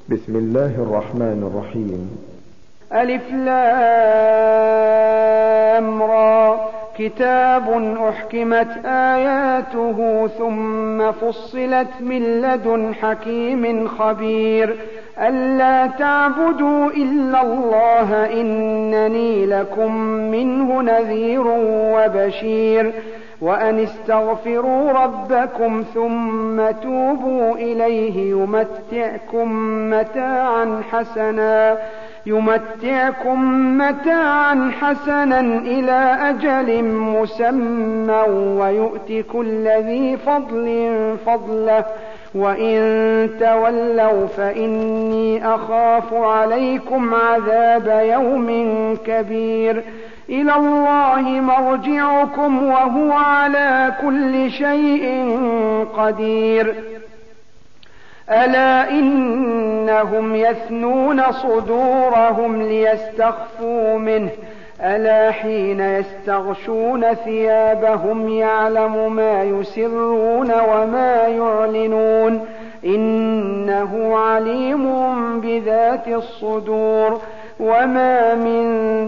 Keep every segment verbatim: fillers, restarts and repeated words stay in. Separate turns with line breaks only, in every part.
بسم الله الرحمن الرحيم.
ألف لام را، كتاب أحكمت آياته ثم فصلت من لدن حكيم خبير، ألا تعبدوا إلا الله إنني لكم منه نذير وبشير، وأن استغفروا ربكم ثم توبوا إليه يمتعكم متاعا حسنا يمتعكم متاعا حسنا إلى أجل مسمى ويؤت كل ذي فضل فضله، وإن تولوا فإني أخاف عليكم عذاب يوم كبير. إلى الله مرجعكم وهو على كل شيء قدير. ألا إنهم يثنون صدورهم ليستخفوا منه، ألا حين يستغشون ثيابهم يعلم ما يسرون وما يعلنون، إنه عليم بذات الصدور. وما من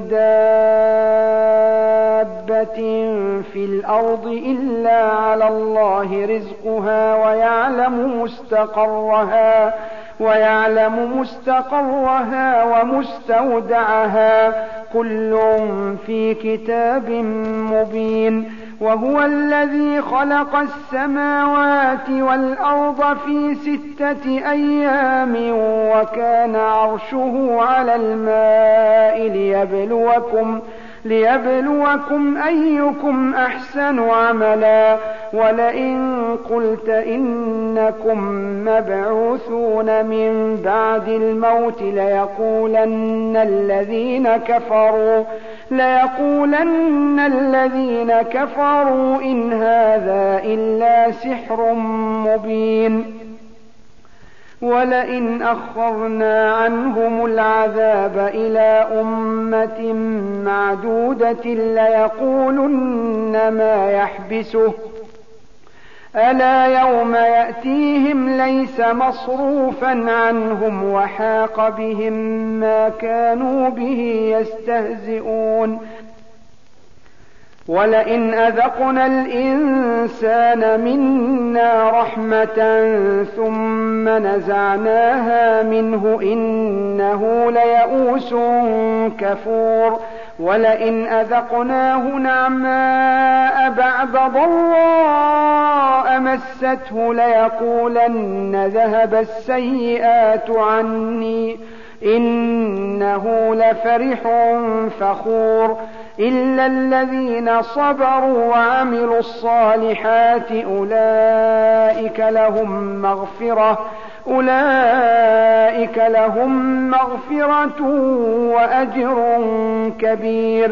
دابة في الأرض إلا على الله رزقها ويعلم مستقرها ويعلم مستقرها ومستودعها، كل في كتاب مبين. وهو الذي خلق السماوات والأرض في ستة أيام وكان عرشه على الماء ليبلوكم ليبلوكم أيكم أحسن عملا. ولئن قلت إنكم مبعوثون من بعد الموت ليقولن الذين كفروا ليقولن الذين كفروا إن هذا إلا سحر مبين. ولئن أخرنا عنهم العذاب إلى أمة معدودة ليقولن ما يحبسه، ألا يوم يأتيهم ليس مصروفا عنهم وحاق بهم ما كانوا به يستهزئون. ولئن أذقنا الإنسان منا رحمة ثم نزعناها منه إنه ليئوس كفور. ولئن أذقناه نعماء بعد ضراء مسته ليقولن ذهب السيئات عني إنه لفرح فخور. إلا الذين صبروا وعملوا الصالحات أولئك لهم مغفرة أولئك لهم مغفرة وأجر كبير.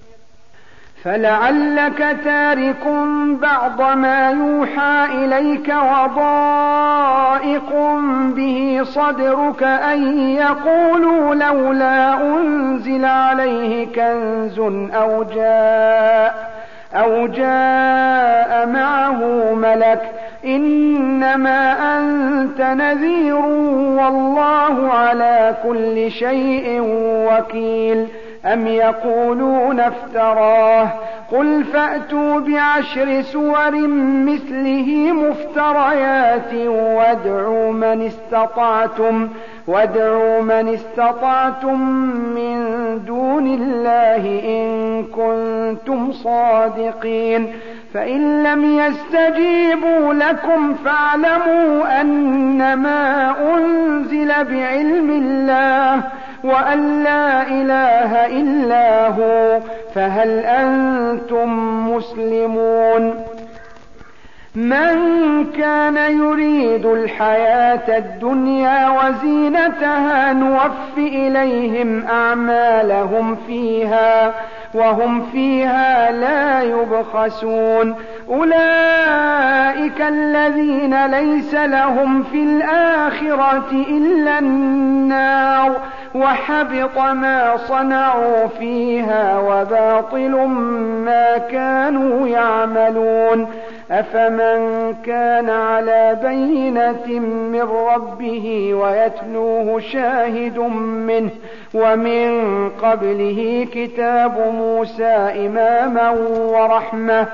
فلعلك تارك بعض ما يوحى إليك وضائق به صدرك أن يقولوا لولا أنزل عليه كنز أو جاء أو جاء معه ملك إنما أنت نذير والله على كل شيء وكيل. أم يقولون افتراه قل فأتوا بعشر سور مثله مفتريات وادعوا من استطعتم وادعوا من استطعتم من دون الله إن كنتم صادقين. فإن لم يستجيبوا لكم فاعلموا أنما أنزل بعلم الله وأن لا إله إلا هو، فهل أنتم مسلمون؟ من كان يريد الحياة الدنيا وزينتها نوف إليهم أعمالهم فيها وهم فيها لا يبخسون. أولئك الذين ليس لهم في الآخرة إلا النار وحبط ما صنعوا فيها وباطل ما كانوا يعملون. أفمن كان على بينة من ربه ويتلوه شاهد منه ومن قبله كتاب موسى إماما ورحمة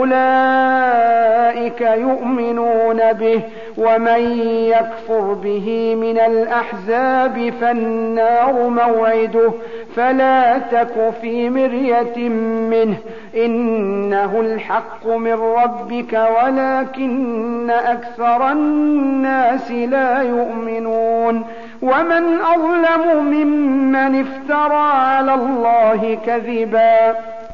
أولئك يؤمنون به ومن يكفر به من الأحزاب فالنار موعده فلا تك في مرية منه إنه الحق من ربك ولكن أكثر الناس لا يؤمنون ومن أظلم ممن افترى على الله كذبا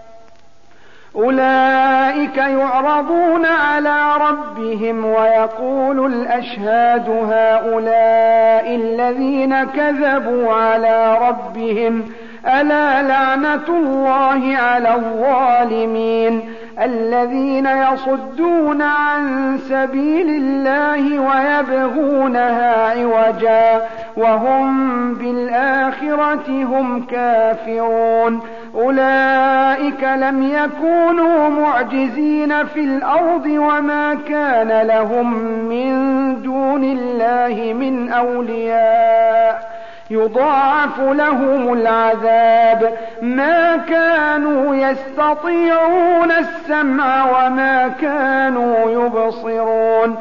أولئك يعرضون على ربهم ويقول الأشهاد هؤلاء الذين كذبوا على ربهم ألا لعنة الله على الظالمين الذين يصدون عن سبيل الله ويبغونها عوجا وهم بالآخرة هم كافرون أولئك لم يكونوا معجزين في الأرض وما كان لهم من دون الله من أولياء يضاعف لهم العذاب ما كانوا يستطيعون السمع وما كانوا يبصرون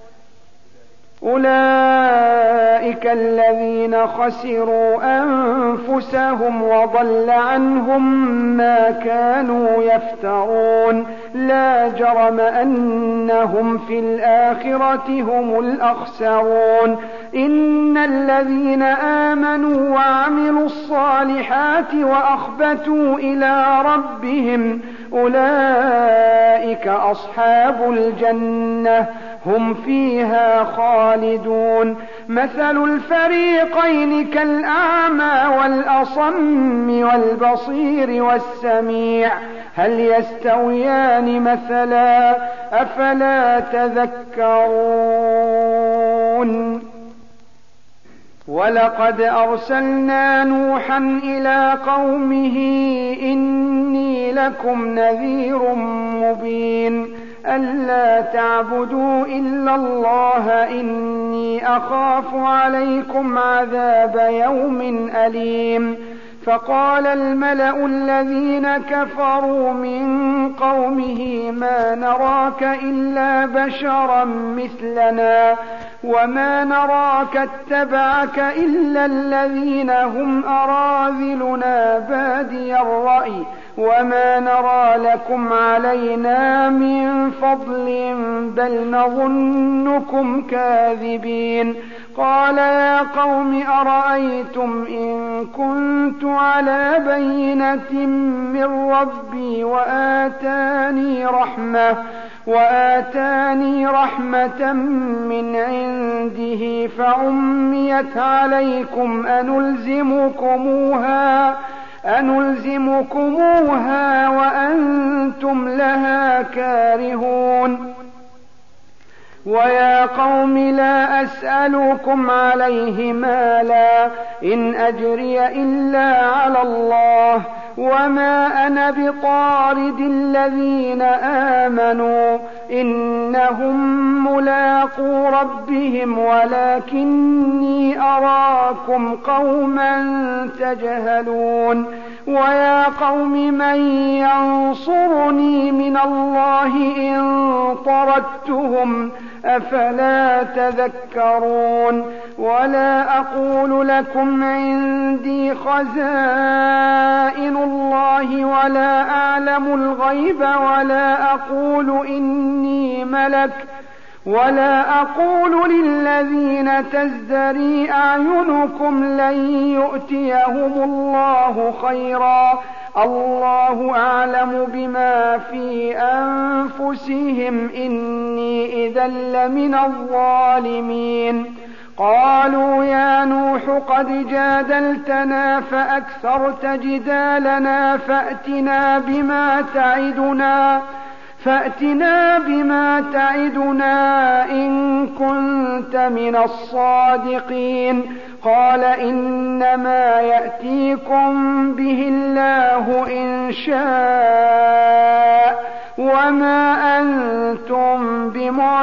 أولئك الذين خسروا أنفسهم وضل عنهم ما كانوا يفترون لا جرم أنهم في الآخرة هم الأخسرون إن الذين آمنوا وعملوا الصالحات وأخبتوا إلى ربهم أولئك أصحاب الجنة هم فيها خالدون مثل الفريقين كالأعمى والأصم والبصير والسميع هل يستويان مثلا أفلا تذكرون ولقد أرسلنا نوحا إلى قومه إني لكم نذير مبين ألا تعبدوا إلا الله إني أخاف عليكم عذاب يوم أليم فقال الملأ الذين كفروا من قومه ما نراك إلا بشرا مثلنا وما نراك اتبعك إلا الذين هم أراذلنا بادي الرأي وما نرى لكم علينا من فضل بل نظنكم كاذبين قال يا قوم أرأيتم إن كنت على بينة من ربي وآتاني رحمة وآتاني رحمة من عنده فعميت عليكم أنلزمكموها أنلزمكموها وأنتم لها كارهون ويا قوم لا أسألكم عليه مالا إن أجري إلا على الله وما أنا بطارد الذين آمنوا إنهم ملاقو ربهم ولكني أراكم قوما تجهلون ويا قوم من ينصرني من الله إن طردتهم أفلا تذكرون ولا أقول لكم عندي خزائن الله ولا أعلم الغيب ولا أقول إني ملك ولا أقول للذين تزدري أعينكم لن يؤتيهم الله خيرا الله أعلم بما في أنفسهم إني إذا لمن الظالمين قالوا يا نوح قد جادلتنا فأكثرت جدالنا فأتنا بما تعدنا فأتنا بما تعدنا إن كنت من الصادقين قال إنما يأتيكم به الله إن شاء وما أنتم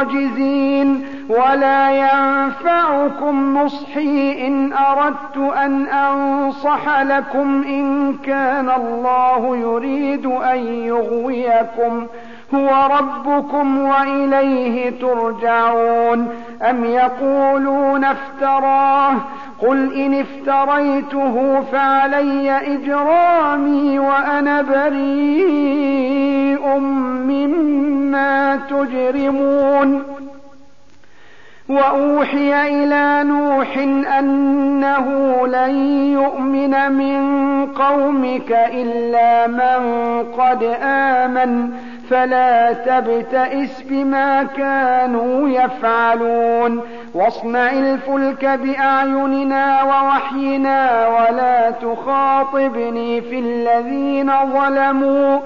عاجزين ولا ينفعكم نصحي إن أردت أن أنصح لكم إن كان الله يريد أن يغويكم هو ربكم وإليه ترجعون أم يقولون افتراه قل إن افتريته فعلي إجرامي وأنا بريء مما تجرمون وأوحي إلى نوح أنه لن يؤمن من قومك إلا من قد آمن فلا تبتئس بما كانوا يفعلون واصنع الفلك بأعيننا ووحينا ولا تخاطبني في الذين ظلموا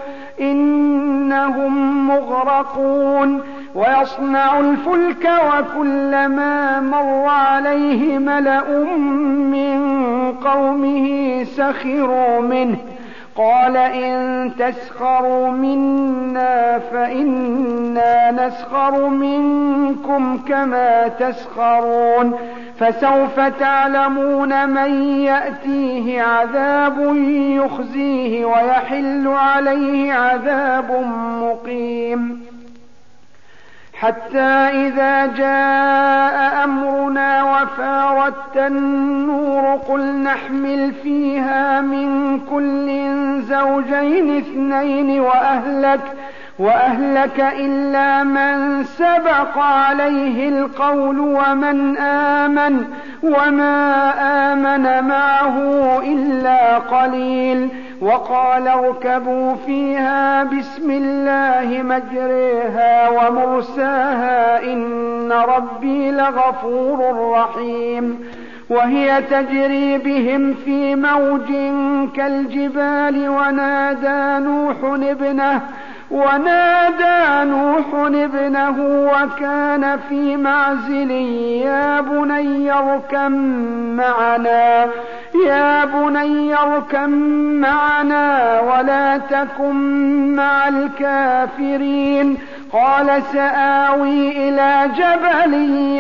إنهم مغرقون ويصنع الفلك وكلما مر عليه ملأ من قومه سخروا منه قال إن تسخروا منا فإنا نسخر منكم كما تسخرون فسوف تعلمون من يأتيه عذاب يخزيه ويحل عليه عذاب مقيم حتى إذا جاء أمرنا وفارت النور قل نحمل فيها من كل زوجين اثنين وأهلك وأهلك إلا من سبق عليه القول ومن آمن وما آمن معه إلا قليل وقال اركبوا فيها بسم الله مجريها ومرساها إن ربي لغفور رحيم وهي تجري بهم في موج كالجبال ونادى نوح ابنه ونادى نوح ابنه وكان في معزل يا بني اركب معنا يا بني اركب معنا ولا تكن مع الكافرين قال سآوي إلى جبل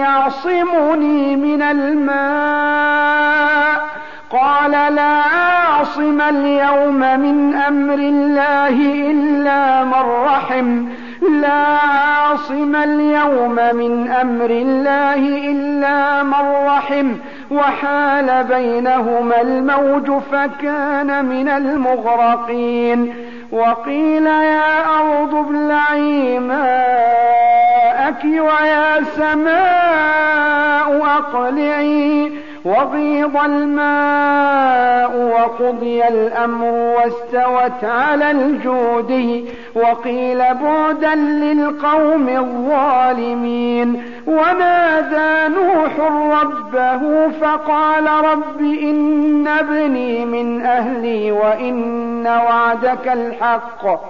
يعصمني من الماء قال لا عاصم اليوم من أمر الله إلا من رحم لا عاصم اليوم من أمر الله إلا من رحم وحال بينهما الموج فكان من المغرقين وقيل يا أرض ابلعي ماءك ويا سماء أقلعي وغيض الماء وقضي الأمر واستوت على الجود وقيل بعدا للقوم الظالمين ونادى نوح ربه فقال رب إن ابني من أهلي وإن وعدك الحق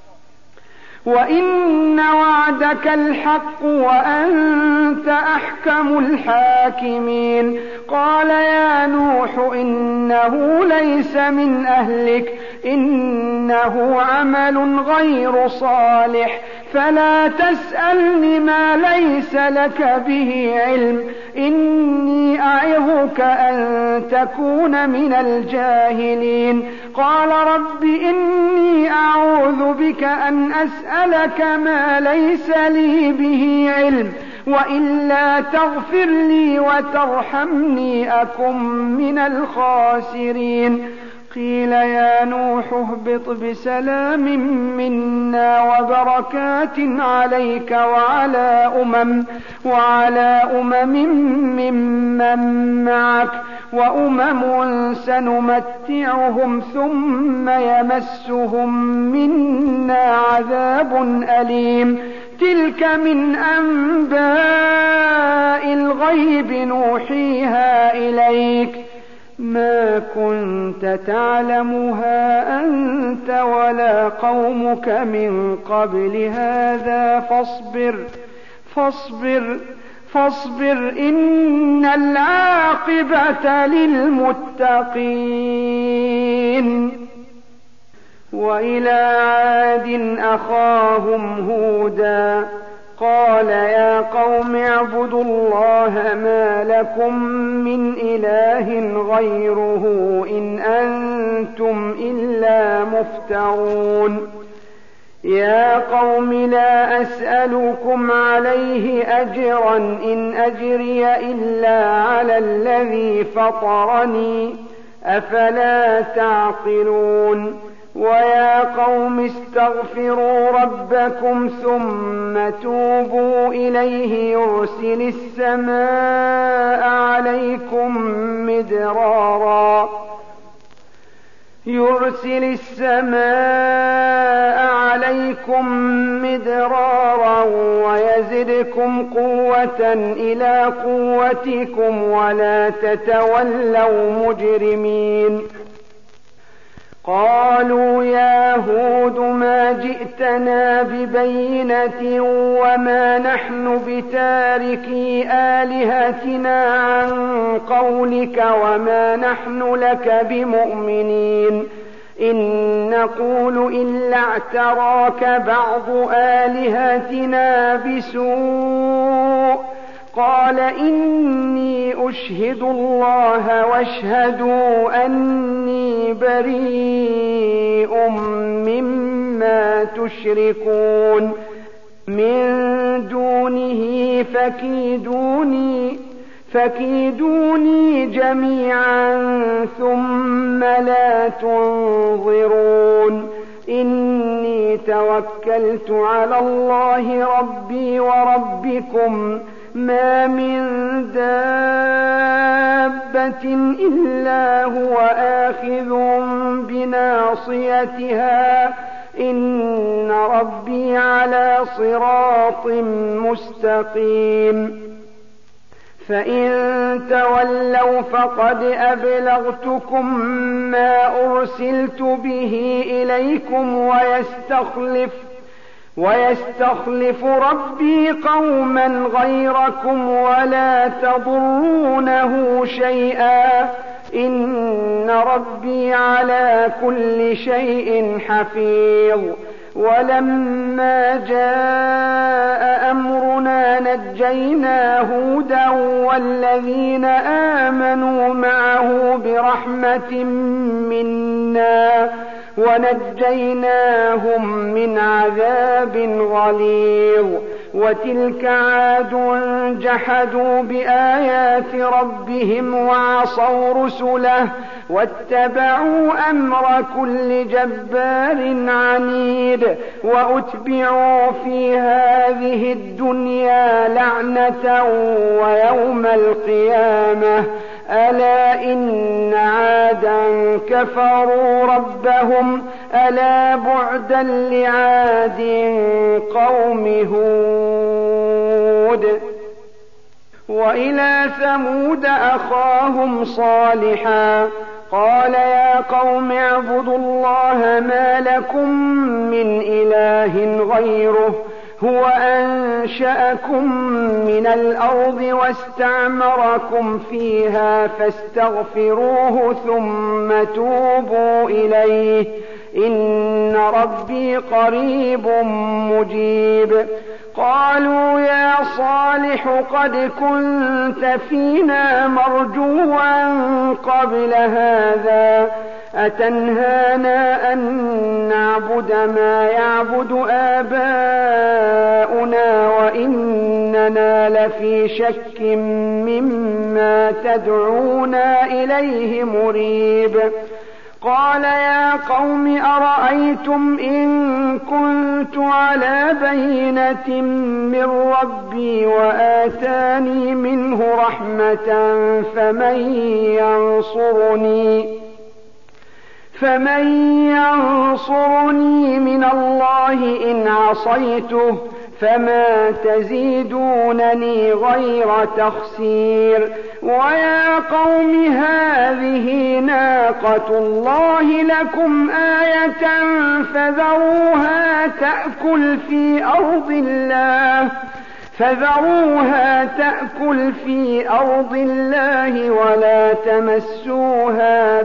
وإن وعدك الحق وأنت أحكم الحاكمين قال يا نوح إنه ليس من أهلك إنه عمل غير صالح فلا تسألني ما ليس لك به علم إني أعظك أن تكون من الجاهلين قال رب إني أعوذ بك أن أسألك ما ليس لي به علم وإلا تغفر لي وترحمني أكن من الخاسرين قيل يا نوح اهبط بسلام منا وبركات عليك وعلى أمم وعلى أمم ممن معك وأمم سنمتعهم ثم يمسهم منا عذاب أليم تلك من أنباء الغيب نوحيها إليك ما كنت تعلمها أنت ولا قومك من قبل هذا فاصبر فاصبر فاصبر إن العاقبة للمتقين وإلى عاد أخاهم هودا قال يا قوم اعبدوا الله ما لكم من إله غيره إن أنتم إلا مفترون يا قوم لا أسألكم عليه أجرا إن أجري إلا على الذي فطرني أفلا تعقلون ويا قوم استغفروا ربكم ثم توبوا إليه يرسل السماء عليكم مدرارا يرسل السماء عليكم مدرارا ويزدكم قوة إلى قوتكم ولا تتولوا مجرمين قالوا يا هود ما جئتنا ببينة وما نحن بتاركي آلهتنا عن قولك وما نحن لك بمؤمنين إن نقول إلا اعتراك بعض آلهتنا بسوء قال إني أشهد الله واشهدوا أني بريء مما تشركون من دونه فكيدوني فكيدوني جميعا ثم لا تنظرون إني توكلت على الله ربي وربكم ما من دابة إلا هو آخذ بناصيتها إن ربي على صراط مستقيم فإن تولوا فقد أبلغتكم ما أرسلت به إليكم ويستخلف ويستخلف ربي قوما غيركم ولا تضرونه شيئا إن ربي على كل شيء حفيظ ولما جاء أمرنا نجينا هودا والذين آمنوا معه برحمة منا ونجيناهم من عذاب غليظ وتلك عاد جحدوا بآيات ربهم وعصوا رسله واتبعوا أمر كل جبار عنيد وأتبعوا في هذه الدنيا لعنة ويوم القيامة ألا إن عادا كفروا ربهم ألا بعدا لعاد قوم هود وإلى ثمود أخاهم صالحا قال يا قوم اعبدوا الله ما لكم من إله غيره هو أنشأكم من الأرض واستعمركم فيها فاستغفروه ثم توبوا إليه إن ربي قريب مجيب قالوا يا صالح قد كنت فينا مرجوا قبل هذا أتنهانا أن نعبد ما يعبد آباؤنا وإننا لفي شك مما تدعونا إليه مريب قال يا قوم أرأيتم إن كنت على بينة من ربي وآتاني منه رحمة فمن ينصرني فمن ينصرني من الله إن عصيته فما تزيدونني غير تخسير ويا قوم هذه ناقة الله لكم آية فذروها تأكل في أرض الله فذروها تأكل في أرض الله ولا تمسوها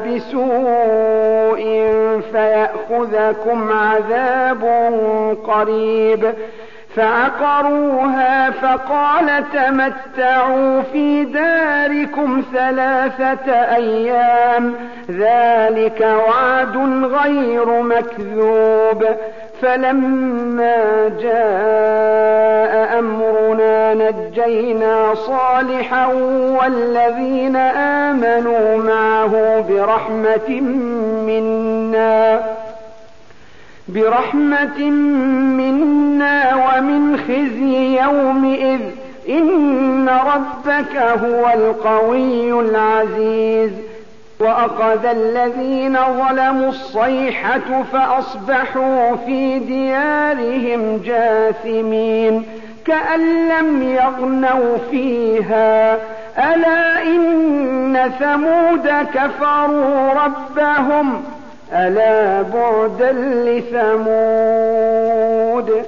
بسوء فيأخذكم عذاب قريب فعقروها فقال تمتعوا في داركم ثلاثة أيام ذلك وعد غير مكذوب. فلما جاء أمرنا نجينا صالحا والذين آمنوا معه برحمة منا برحمة منا ومن خزي يومئذ إن ربك هو القوي العزيز. وأخذ الذين ظلموا الصيحة فأصبحوا في ديارهم جاثمين كأن لم يغنوا فيها ألا إن ثمود كفروا ربهم ألا بعدا لثمود.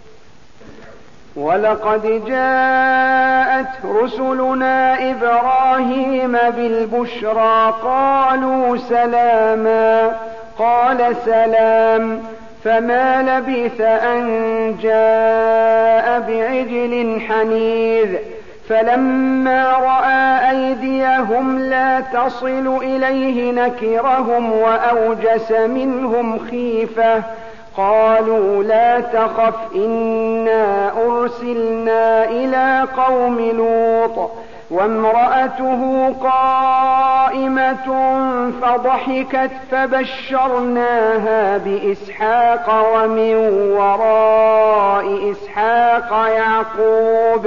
ولقد جاءت رسلنا إبراهيم بالبشرى قالوا سلاما قال سلام فما لبث أن جاء بعجل حنيذ. فلما رأى أيديهم لا تصل إليه نكرهم وأوجس منهم خيفة قالوا لا تخف إنا أرسلنا إلى قوم لوط وامرأته قائمة فضحكت فبشرناها بإسحاق ومن وراء إسحاق يعقوب.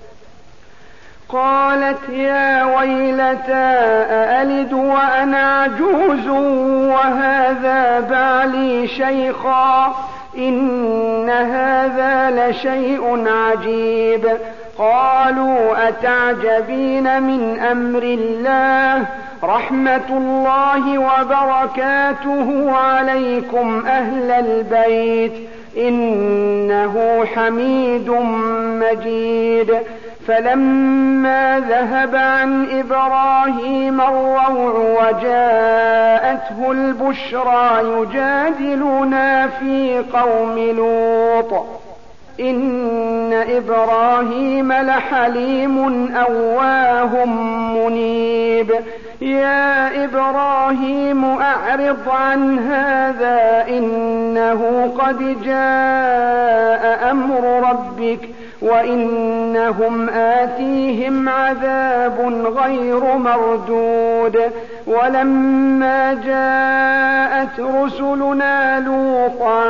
قالت يا ويلتى أألد وأنا عجوز وهذا بعلي شيخا إن هذا لشيء عجيب. قالوا أتعجبين من أمر الله رحمة الله وبركاته عليكم أهل البيت إنه حميد مجيد. فلما ذهب عن إبراهيم الروع وجاءته البشرى يجادلنا في قوم لوط إن إبراهيم لحليم أواه منيب. يا إبراهيم أعرض عن هذا إنه قد جاء أمر ربك وإنهم آتيهم عذاب غير مردود. ولما جاءت رسلنا لوطا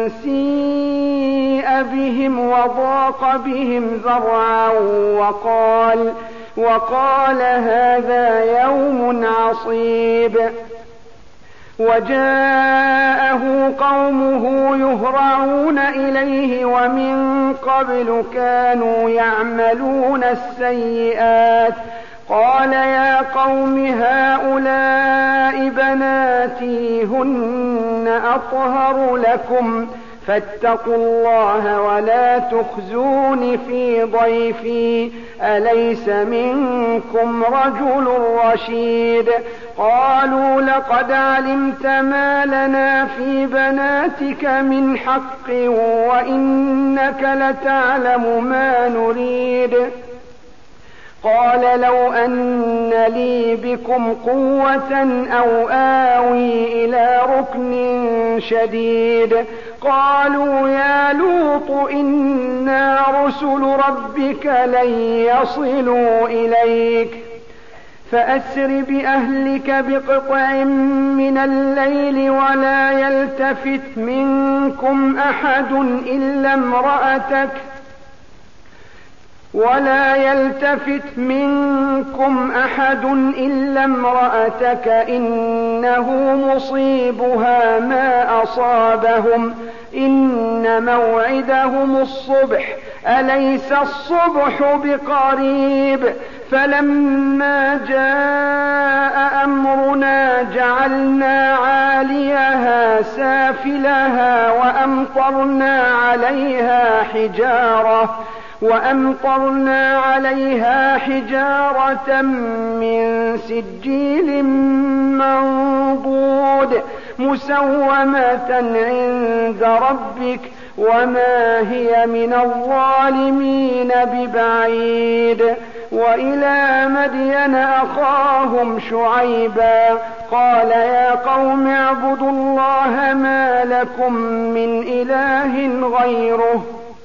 سيء بهم وضاق بهم ذرعا وقال وقال هذا يوم عصيب. وجاءه قومه يهرعون إليه ومن قبل كانوا يعملون السيئات قال يا قوم هؤلاء بناتي هن أطهر لكم فاتقوا الله ولا تخزون في ضيفي أليس منكم رجل رشيد. قالوا لقد علمت ما لنا في بناتك من حق وإنك لتعلم ما نريد. قال لو أن لي بكم قوة أو آوي إلى ركن شديد. قالوا يا لوط إنا رسل ربك لن يصلوا إليك فأسر بأهلك بقطع من الليل ولا يلتفت منكم أحد إلا امرأتك ولا يلتفت منكم أحد إلا امرأتك إنه مصيبها ما أصابهم إن موعدهم الصبح أليس الصبح بقريب. فلما جاء أمرنا جعلنا عاليها سافلها وأمطرنا عليها حجارة وأمطرنا عليها حجارة من سجيل منضود مسومة عند ربك وما هي من الظالمين ببعيد. وإلى مدين أخاهم شعيبا قال يا قوم اعبدوا الله ما لكم من إله غيره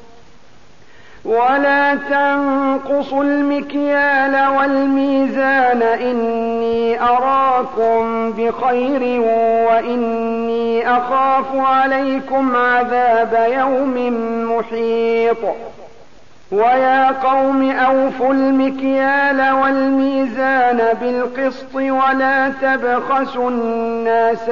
ولا تنقصوا المكيال والميزان إني أراكم بخير وإني أخاف عليكم عذاب يوم محيط. ويا قوم أوفوا المكيال والميزان بالقسط ولا تبخسوا الناس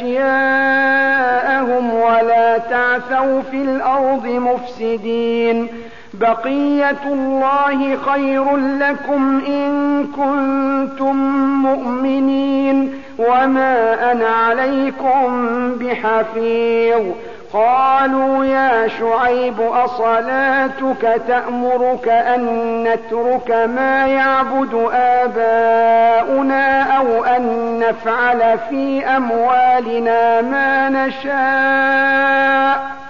أشياءهم ولا تعثوا في الأرض مفسدين. بقية الله خير لكم إن كنتم مؤمنين وما أنا عليكم بحفيظ. قالوا يا شعيب أصلاتك تأمرك أن نترك ما يعبد آباؤنا أو أن نفعل في أموالنا ما نشاء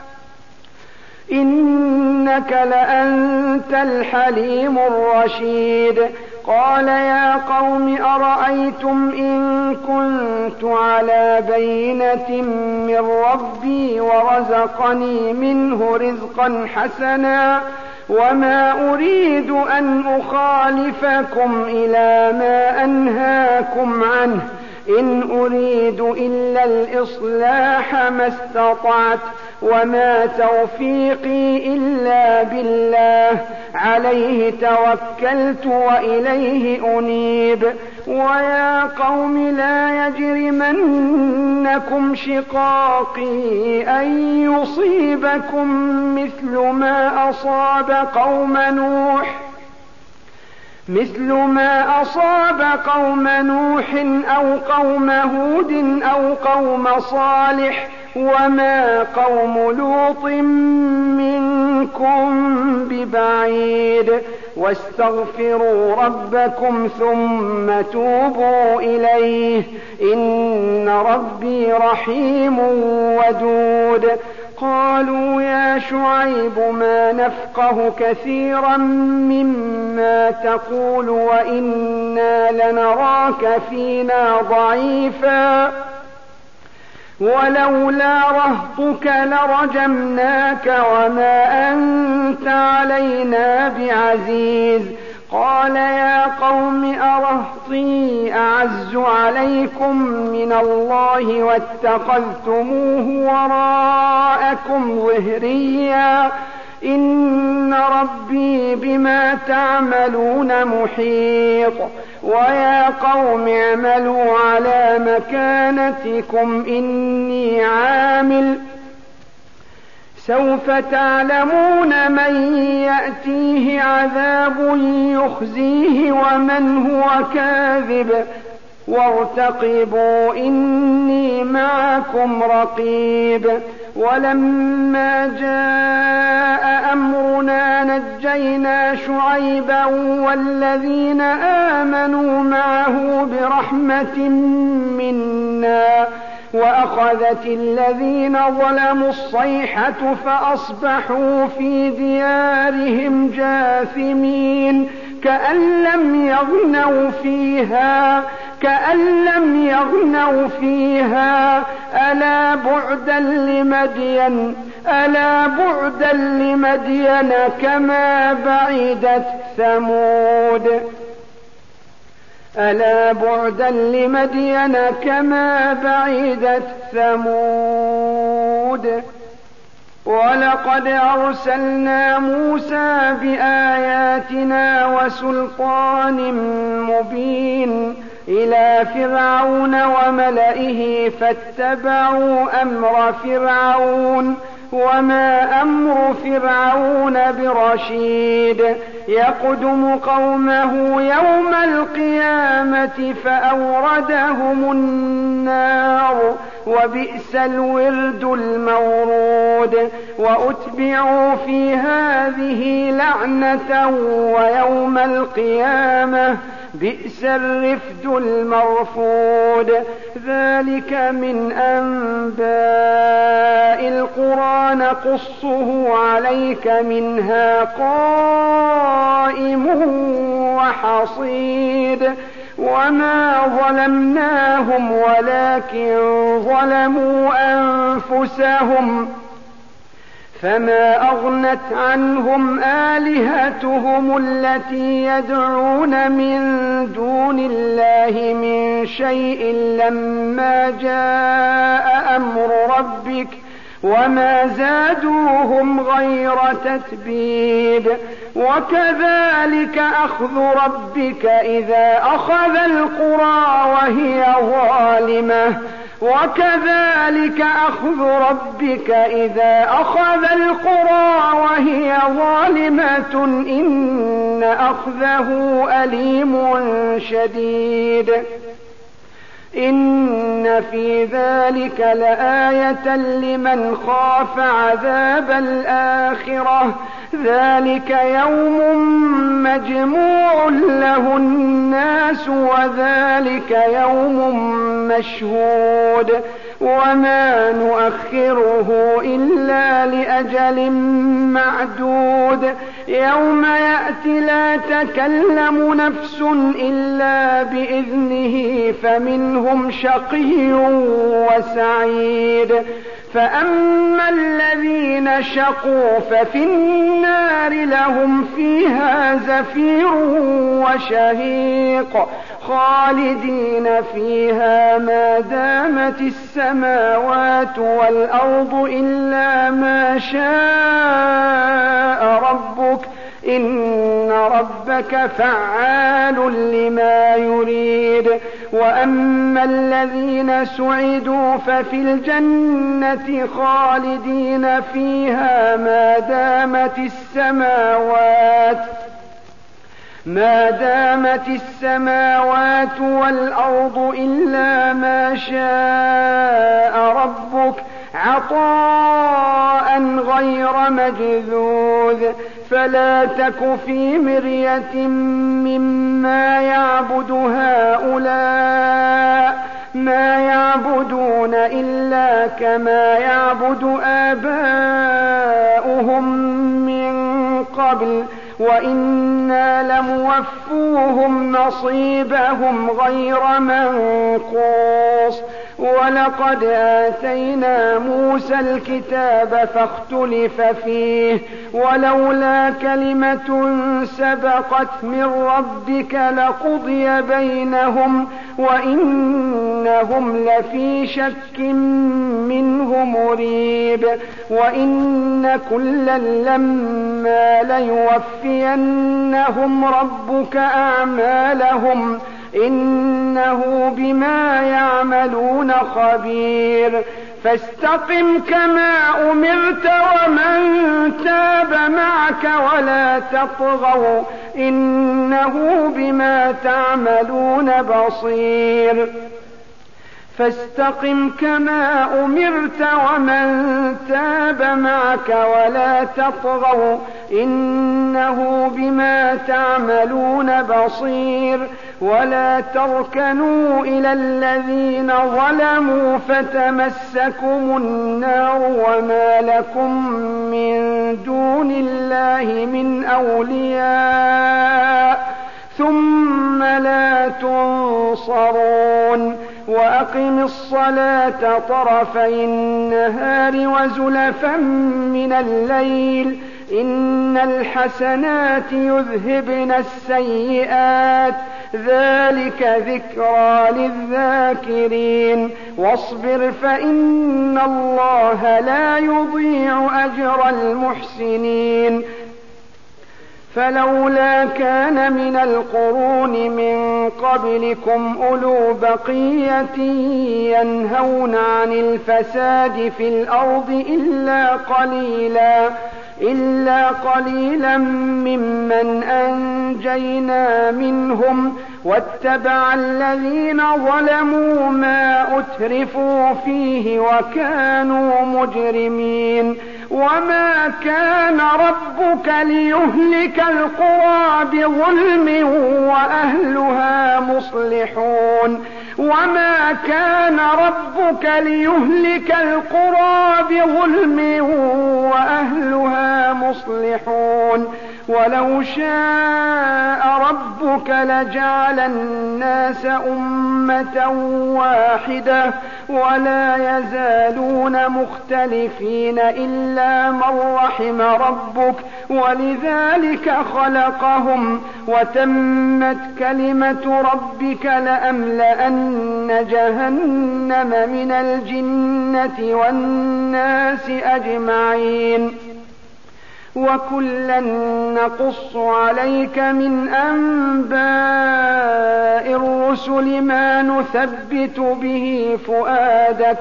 إنك لأنت الحليم الرشيد. قال يا قوم أرأيتم إن كنت على بينة من ربي ورزقني منه رزقا حسنا وما أريد أن أخالفكم إلى ما أنهاكم عنه إن أريد إلا الإصلاح ما استطعت وما توفيقي إلا بالله عليه توكلت وإليه أنيب. ويا قوم لا يجرمنكم شقاقي أن يصيبكم مثل ما أصاب قوم نوح مثل ما أصاب قوم نوح أو قوم هود أو قوم صالح وما قوم لوط منكم ببعيد. واستغفروا ربكم ثم توبوا إليه إن ربي رحيم ودود. قالوا يا شعيب ما نفقه كثيرا مما تقول وإنا لنراك فينا ضعيفا ولولا رهطك لرجمناك وما أنت علينا بعزيز. قال يا قوم أرهطي أعز عليكم من الله واتخذتموه وراءكم ظهريا إن ربي بما تعملون محيط. ويا قوم اعملوا على مكانتكم إني عامل سوف تعلمون من يأتيه عذاب يخزيه ومن هو كاذب وارتقبوا إني معكم رقيب. ولما جاء أمرنا نجينا شعيبا والذين آمنوا معه برحمة منا وأخذت الذين ظلموا الصيحة فأصبحوا في ديارهم جاثمين كأن لم يغنوا فيها كأن لم يغنوا فيها ألا بعدا لمدين ألا بعدا لمدين كما بعدت ثمود ألا بعدا لمدين كما بعدت ثمود. ولقد أرسلنا موسى بآياتنا وسلطان مبين إلى فرعون وملئه فاتبعوا أمر فرعون وما أمر فرعون برشيد. يقدم قومه يوم القيامة فأوردهم النار وبئس الورد المورود وأتبعوا في هذه لعنة ويوم القيامة بئس الرفد المرفود. ذلك من أنباء القرى نقصه عليك منها قائم وحصيد. وما ظلمناهم ولكن ظلموا أنفسهم فما أغنت عنهم آلهتهم التي يدعون من دون الله من شيء لما جاء أمر ربك وما زادوهم غير تتبيب. وكذلك أخذ ربك إذا أخذ القرى وهي ظالمة وكذلك أخذ ربك إذا أخذ القرى وهي ظالمة إن أخذه أليم شديد. إن في ذلك لآية لمن خاف عذاب الآخرة ذلك يوم مجموع له الناس وذلك يوم مشهود وما نؤخره إلا لأجل معدود. يوم يأتي لا تكلم نفس إلا بإذنه فمنهم شقي وسعيد. فأما الذين شقوا ففي النار لهم فيها زفير وشهيق خالدين فيها ما دامت السماوات والأرض إلا ما شاء ربك إن ربك فعال لما يريد. وأما الذين سعدوا ففي الجنة خالدين فيها ما دامت السماوات ما دامت السماوات والأرض إلا ما شاء ربك عطاء غير مجذوذ. فلا تك في مرية مما يعبد هؤلاء ما يعبدون إلا كما يعبد آباؤهم من قبل وإنا لموفوهم نصيبهم غير منقوص. ولقد آتينا موسى الكتاب فاختلف فيه ولولا كلمة سبقت من ربك لقضي بينهم وإنهم لفي شك منه مريب. وإن كلا لما ليوفينهم ربك أعمالهم إنه بما يعملون خبير. فاستقم كما أمرت ومن تاب معك ولا تطغوا إنه بما تعملون بصير. فاستقم كما أمرت ومن تاب معك ولا تطغوا إنه بما تعملون بصير. ولا تركنوا إلى الذين ظلموا فتمسكم النار وما لكم من دون الله من أولياء ثم لا تنصرون. وأقم الصلاة طرفي النهار وزلفا من الليل إن الحسنات يذهبن السيئات ذلك ذكرى للذاكرين. واصبر فإن الله لا يضيع أجر المحسنين. فلولا كان من القرون من قبلكم أولو بقية ينهون عن الفساد في الأرض إلا قليلا إلا قليلا ممن أنجينا منهم واتبع الذين ظلموا ما أترفوا فيه وكانوا مجرمين وما كان ربك ليهلك القرى بظلم وأهلها مصلحون وما كان ربك ليهلك القرى بظلم وأهلها مصلحون ولو شاء ربك لجعل الناس أمة واحدة ولا يزالون مختلفين إلا من رحم ربك ولذلك خلقهم وتمت كلمة ربك لأملأن جهنم من الجنة والناس أجمعين وكلا نقص عليك من أنباء الرسل ما نثبت به فؤادك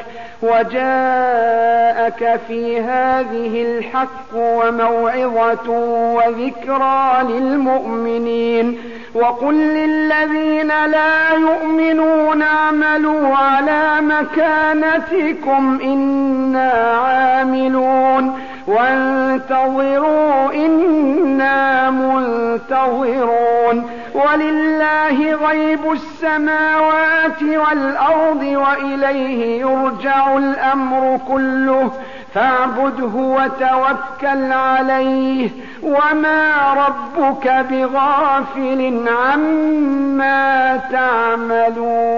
وجاءك في هذه الحق وموعظة وذكرى للمؤمنين وقل للذين لا يؤمنون اعملوا على مكانتكم إنا عاملون وانتظروا إنا منتظرون ولله غيب السماوات والأرض وإليه يرجع الأمر كله فاعبده وتوكل عليه وما ربك بغافل عما تعملون.